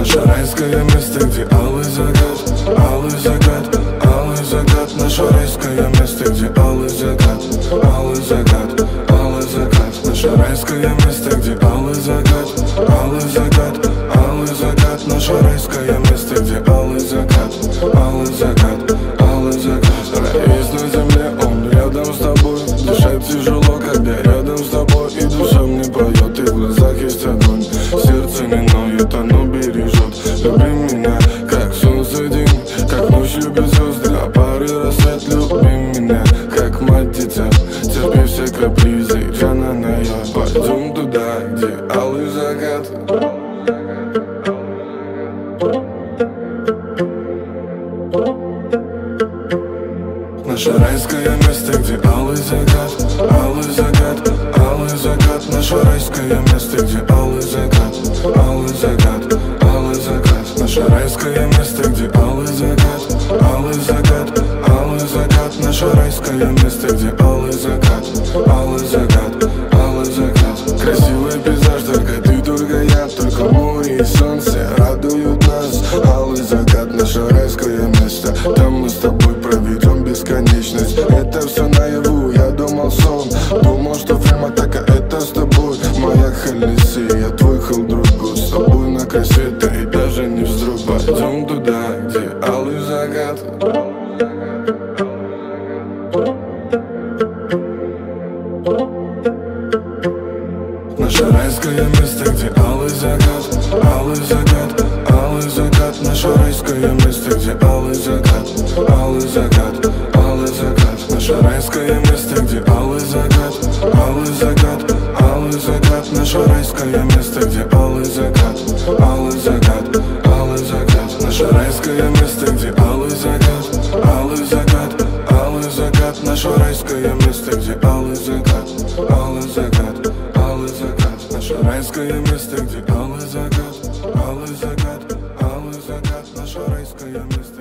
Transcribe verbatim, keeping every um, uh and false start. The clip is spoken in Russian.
Наше райское место, где алый закат, алый закат, алый закат. Наше райское место, где алый закат, алый закат, алый закат. Наше райское место, где алый закат, алый закат, алый закат. Наше райское место, где алый закат, алый закат, алый закат. Рай есть на земле, он рядом с тобой. Дышать тяжело, когда рядом с тобой. И душа мне поет, и в глазах есть огонь. Сердце не ноет, оно бережет. Люби меня, как солнце день, как ночь любит звезды, а пары рассвет. Люби меня, как мать дитя, терпи все капризы, Джана Ная. Пойдем туда, где алый закат. Наше райское место, где алый закат, алый закат, алый закат. Наше райское место, где алый закат, алый закат, алый закат. Наше райское место, где алый закат, алый закат, алый закат. Наше райское место, где алый закат, алый закат, алый закат. Красивый пейзаж, только ты, только я, только море и солнце радуют нас. Алый закат, наше райское место, там мы с тобой проведем бесконечность. Это все наяву, я думал сон, думал, что фильм атака это с тобой. Моя халиси, я твой халдруг, с тобой на край света и даже не вздрог. Пойдем туда, где алый закат. Наше райское место, где алый закат, алый закат, алый закат. Наше райское место, где алый закат, алый закат, алый закат. Наше райское место, где алый закат, алый закат, алый закат. Наше райское место, где алый закат, алый закат, алый закат. Наше райское место, где алый закат, алый закат, алый закат. Наше райское место, где алый закат, алый закат, алый закат. Наше райское место, где алый закат, алый закат, алый закат. Наше райское место.